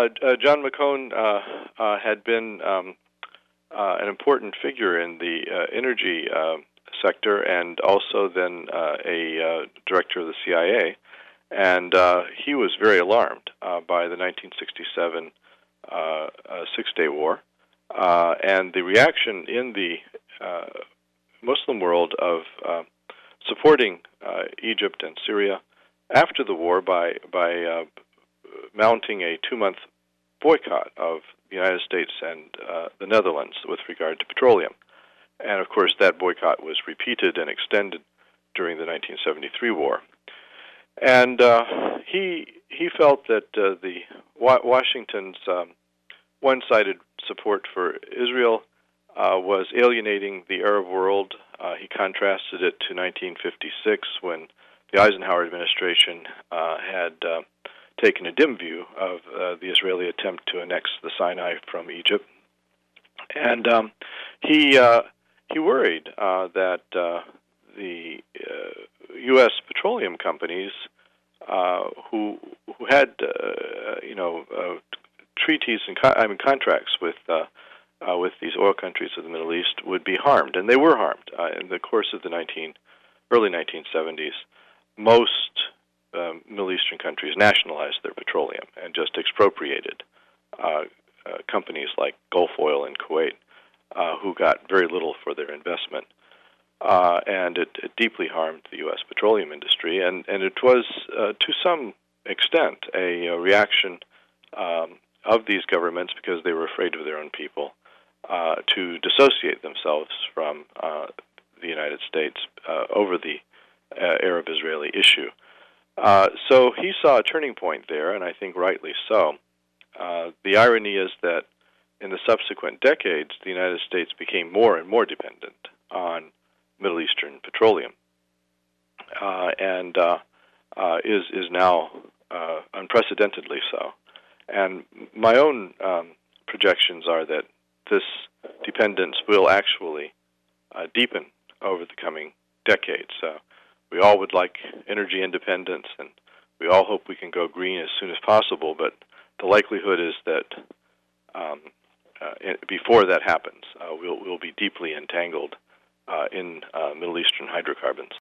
John McCone had been an important figure in the energy sector, and also then a director of the CIA. And he was very alarmed by the 1967 Six-Day War, and the reaction in the Muslim world of supporting Egypt and Syria after the war by mounting a 2-month boycott of the United States and the Netherlands with regard to petroleum. And of course that boycott was repeated and extended during the 1973 war. And he felt that the Washington's one-sided support for Israel was alienating the Arab world. He contrasted it to 1956 when the Eisenhower administration had taken a dim view of the Israeli attempt to annex the Sinai from Egypt. And he worried that the U.S. petroleum companies who had treaties and contracts with these oil countries of the Middle East would be harmed, and they were harmed in the course of the early 1970s. Most Middle Eastern countries nationalized their petroleum and just expropriated companies like Gulf Oil in Kuwait, who got very little for their investment. And it deeply harmed the U.S. petroleum industry, and it was, to some extent, a reaction of these governments, because they were afraid of their own people, to dissociate themselves from the United States over the Arab-Israeli issue. So he saw a turning point there, and I think rightly so. The irony is that in the subsequent decades, the United States became more and more dependent on Middle Eastern petroleum, and is now unprecedentedly so. And my own projections are that this dependence will actually deepen over the coming decades. We all would like energy independence, and we all hope we can go green as soon as possible, but the likelihood is that before that happens, we'll be deeply entangled in Middle Eastern hydrocarbons.